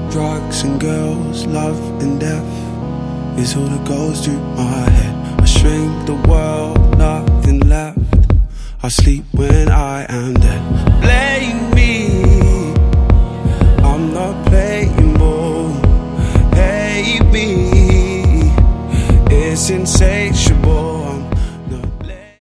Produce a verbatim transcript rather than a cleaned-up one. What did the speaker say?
Drugs and girls, love and death is all that goes through my head. I shrink the world, nothing left. I sleep when I am dead. Blame me, I'm not playing ball. Hate me, it's insatiable.